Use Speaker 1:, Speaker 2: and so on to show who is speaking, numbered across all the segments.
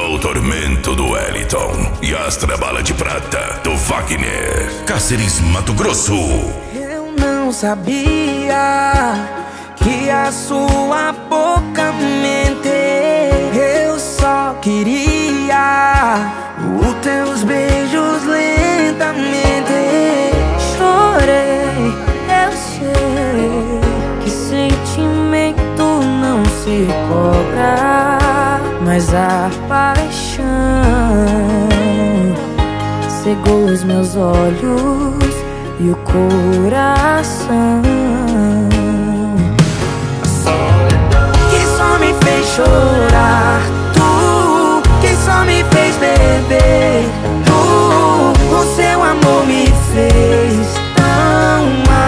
Speaker 1: o tormento do Wellington e Astra Bala de Prata do Wagner, Cáceres, Mato Grosso.
Speaker 2: Eu não sabia que a sua boca mente. Eu só queria os teus beijos lentamente. Chorei, eu sei que sentimento não se cobra, mas a paixão cegou os meus olhos e o coração, que só me fez chorar. Tu, que só me fez beber. Tu, o seu amor me fez tão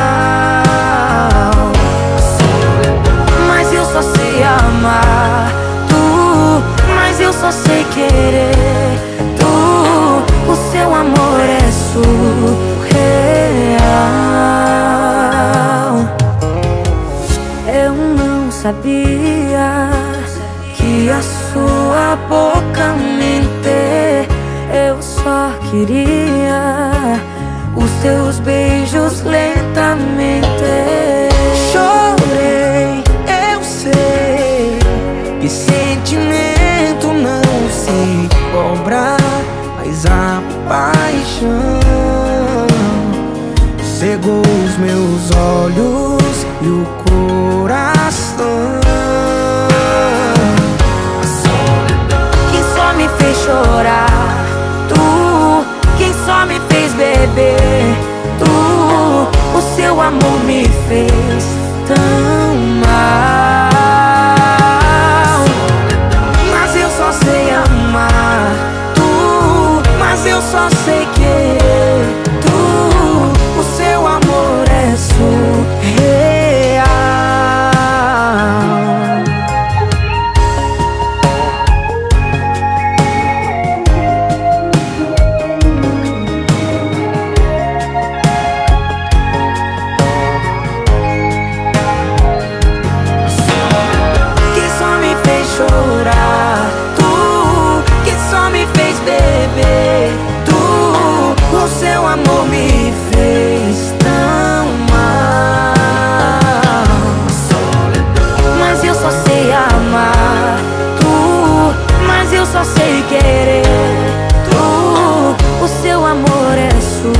Speaker 2: mal. Mas eu só sei amar. Tu, mas eu só sei querer. Tu, o seu amor é surreal. Eu não sabia que a sua boca mente. Eu só queria os teus beijos lentamente. Chorei, eu sei que sentimento não se cobra, mas a paixão cegou os meus olhos e o coração, que só me fez chorar. Tu, quem só me fez beber. Tu, o seu amor me fez tão mal. Mas eu só sei amar. Tu, mas eu só sei querer. Tu, o seu amor é surreal. Chorar, tu, que só me fez beber. Tu, o seu amor me fez tão mal. Mas eu só sei amar. Tu, mas eu só sei querer. Tu, o seu amor é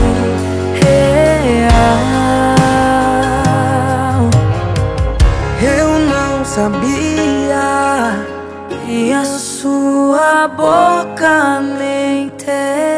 Speaker 2: surreal. Eu não sabia que a sua boca mente.